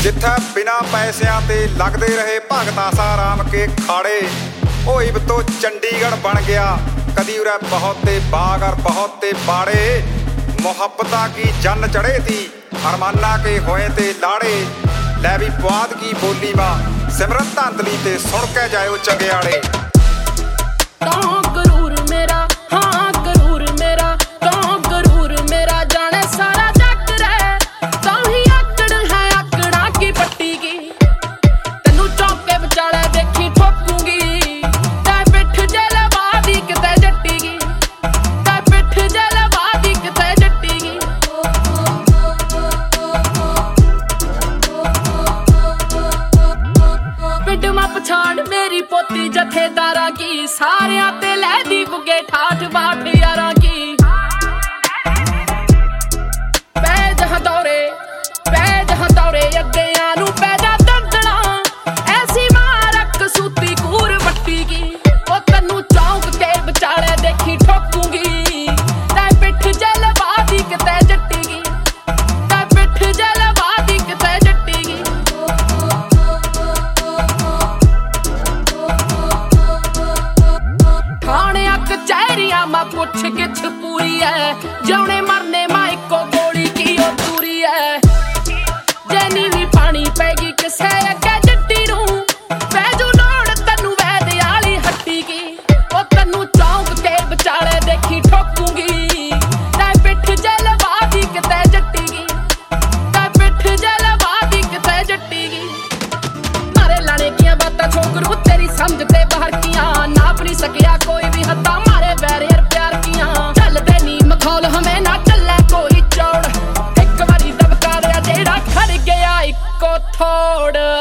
जिथे बिना पैसिਆਂ ते लगदे रहे भगता साराम के खाड़े। ओ इब तो चंडीगढ़ बन गया, कदी उरे बहुत ते बाग और बहुत ते बाड़े। मुहब्बता की जन चढ़े थी, अरमाना के होए ते लाड़े। लै भी पुआध की बोली वा सिमरन धांधली ते सुन के जाओ चंगियाड़े। गरूर मेरा, हाँ गरूर मेरा, तो गरूर मेरा जाने सारा जग रे। तो ही आकड़ है आकड़ा की पट्टी की, तेनू चौके विचाले देखी ठोकूंगी। तै पिठ जलवा दी किते जट्टी की, तै पिठ जलवा दी किते जट्टी की। पिंड मा पछाड़ मेरी पोती जथेदारा की, सारियां ते लैदी बुगे ठाठ बाट यारां की। पै जहां दौरे अग्गेयां नू पै जा दंदना। ऐसी मारक सूती कूर बट्टी की, ओ तन्नू चौंक के विचाले देखी ठोकूंगी। तै पिठ जलवा दी किते जट्टी की, तै पिठ जलवा दी किते जट्टी की। थाणियां कचहरियां मां पुछ गिछ पूरी है, जौने मरने मां इको गोली की ओ दूरी है। जैनी भी पानी पैगी किसे अगे जट्टी नू, पैजू लोड़ तन्नू वैद आली हट्टी की। ओ तन्नू चौंक के विचाले देखी ठोकूंगी। तै पिठ जलवा दी किते जट्टी की, तै पिठ जलवा दी किते जट्टी की। मारे लाने कियां बातां छोकरू तेरी समझ ते बाहर कियां, नाप नहीं सकिया कोई भी हत्ता मारे बैरियर प्यार कियां। चलदे नी मखौल हमें ना चले कोई चौड़, एक बारी दबका दिया जेड़ा खड़ गया इको थोड़।